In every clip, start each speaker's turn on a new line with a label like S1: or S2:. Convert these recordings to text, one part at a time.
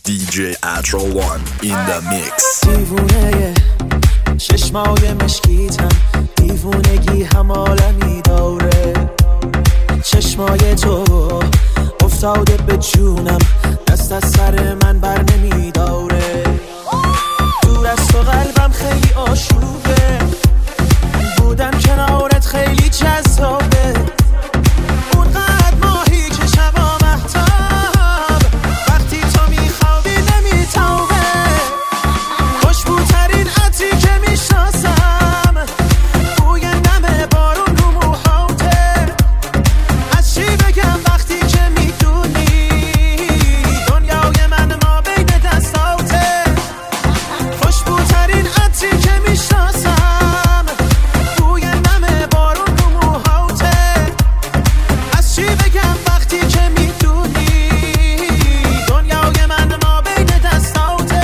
S1: DJ Atro One in the mix.
S2: دیوونه چشمای مشکیتم، دیوونگی هم عالمی داره. چشمای تو افتاده به جونم، دست از سر من بر نمیداره. دور از تو قلبم خیلی آشوبه، بودن کنارت خیلی جذابه. اونقدر ماهی که شبا مهتاب، وقتی تو میخوابی نمیتابه. خوشبوترین عطری که میشناسم، بوی نم بارون رو موهاته. از چی بگم وقتی که میدونی دنیای من ما بین دستاته. خوشبوترین عطری که میشناسم، بوی نم بارون رو موهاته. از چی بگم وقتی که میدونی دنیای من ما بین دستاته.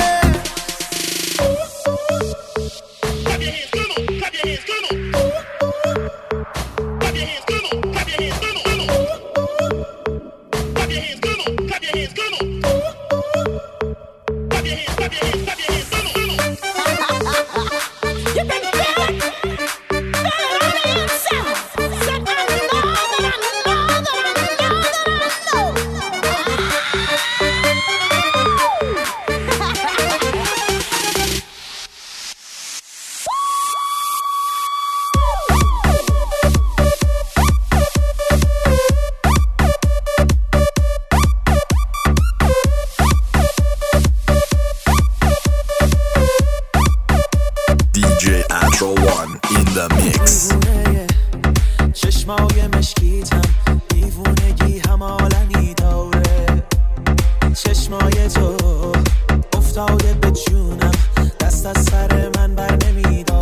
S1: DJ Atro One in the mix.
S2: چشمای مشکیتم، دیوونگی هم عالمی داره. چشمای تو افتاده به جونم، دست از سر من بر نمیداره.